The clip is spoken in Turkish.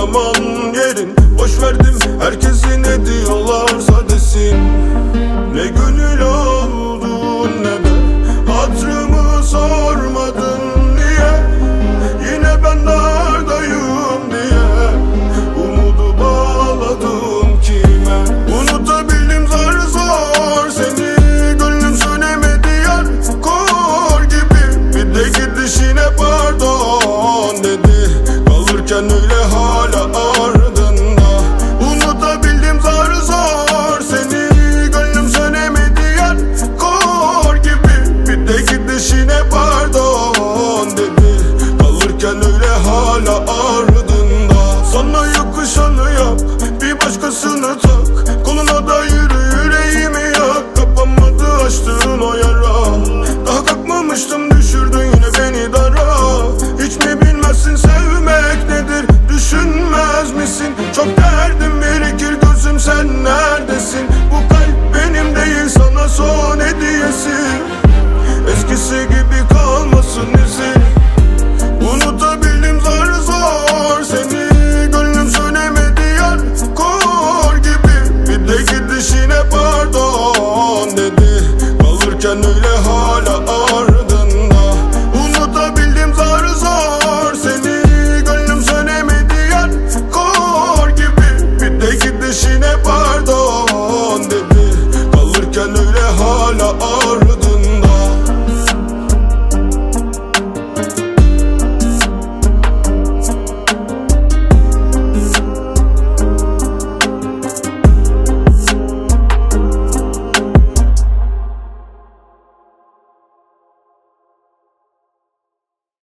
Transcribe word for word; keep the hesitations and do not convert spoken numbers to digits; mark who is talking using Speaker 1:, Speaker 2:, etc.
Speaker 1: zaman yerin. Boş verdim herkesi, ne diyorlarsa desin. Ne gönül oldun ne de hatırımı sormadın niye? Yine ben dardayım diye umudu bağladım kime? Unutabildim zar zor seni, gönlüm sönemedi yar kor gibi. Bir de gidişine pardon dedi, kalırken öyle hala ardında. Unutabildim zar zor seni, gönlüm sönemedi yar kor gibi. Bir de gidişine pardon dedi, kalırken öyle hala ardında. Sana yakışanı yap, bir başkasını tak, koluna da yürü, yüreğimi yak. Kapanmadı açtığın o yara, daha kalkmamıştım düşürdün yine beni dara. Hiç mi bilmezsin sevmek nedir, düşünmez misin? Çok